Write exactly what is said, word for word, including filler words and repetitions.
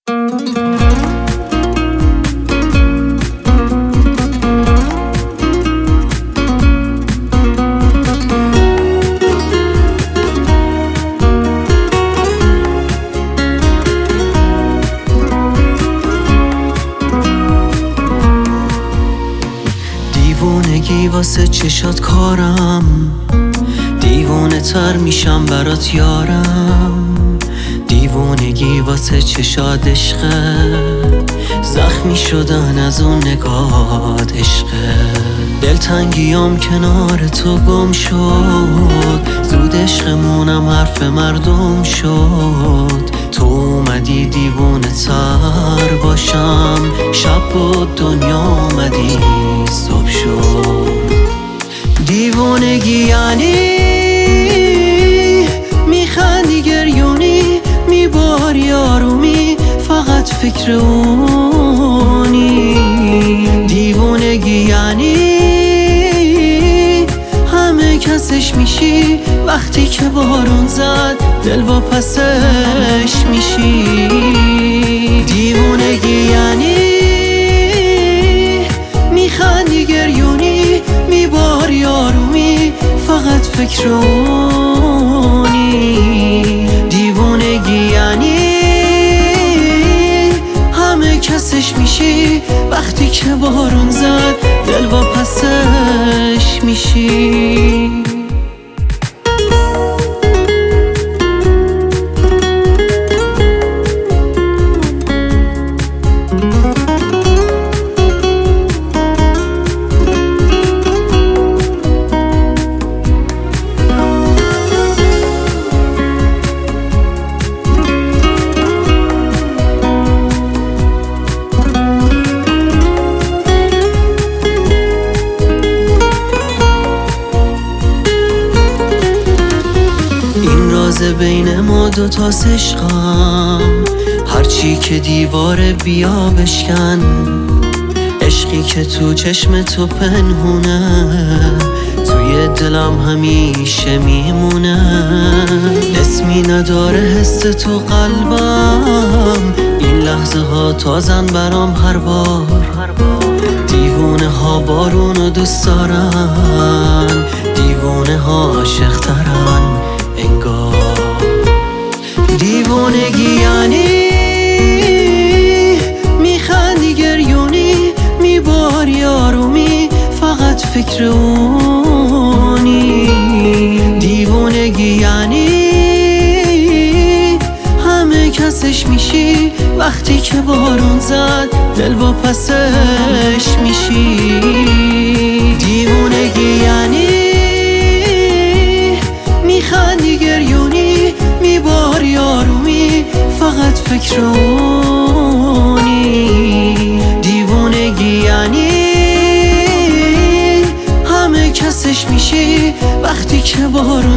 دیوونگی واسه چشات کارم، دیوونه تر میشم برات یارم. دیوونگی واسه چشات عشقه، زخمی شدن از اون نگات عشقه. دلتنگیام کنار تو گم شد، زود عشقمونم حرف مردم شد. تو اومدی دیوونه تر باشم، شب بود دنیا اومدی صبح شد. دیوونگی یعنی میخندی گریونی، میباری آرومی، فقط فکر اونی. دیوونگی یعنی همه کسش میشی، وقتی که بارون زد دل با پسش میشی. دیوونگی یعنی میخندی گریونی، میباری آرومی، فقط فکر اونی. دیوونگی یعنی همه کسش میشی، وقتی که بارون زد دل با پسش میشی. بین ما دوتا عشقم، هرچی که دیواره بیا بشکن. عشقی که تو چشم تو پنهونه، توی دلم همیشه میمونه. اسمی نداره حس تو قلبم، این لحظه ها تازن برام هر بار. دیوونه ها بارونو دوست دارن، دیوونه ها عاشق ترن انگار. دیوونگی یعنی میخندی گریونی، میباری آرومی، فقط فکر اونی. دیوونگی یعنی همه کسش میشی، وقتی که بارون زد دل با پسش میشی. دیوونگی یعنی میخندی گریونی، میباری آرومی، فقط فکر اونی. دیوونگی یعنی همه کسش میشی، وقتی که بارون